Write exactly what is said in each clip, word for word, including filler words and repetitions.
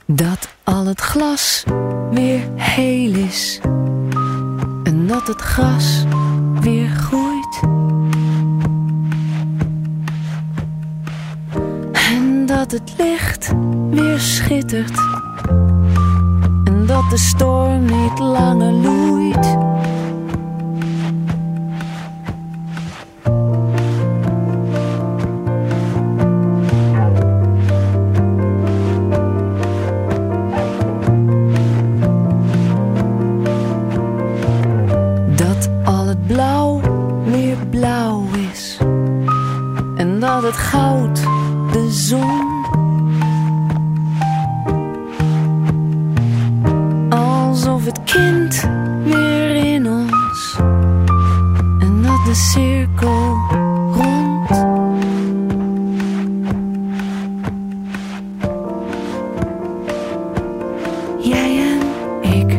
Dat al het glas weer heel is en dat het gras weer groeit. En dat het licht weer schittert en dat de storm niet langer loeit. Het goud, de zon. Alsof het kind weer in ons. En dat de cirkel rond. Jij en ik.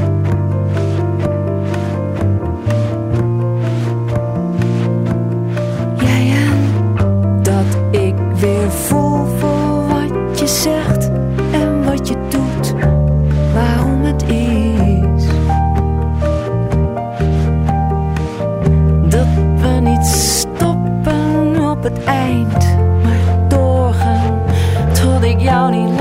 Voel voor wat je zegt en wat je doet, waarom het is. Dat we niet stoppen op het eind, maar doorgaan tot ik jou niet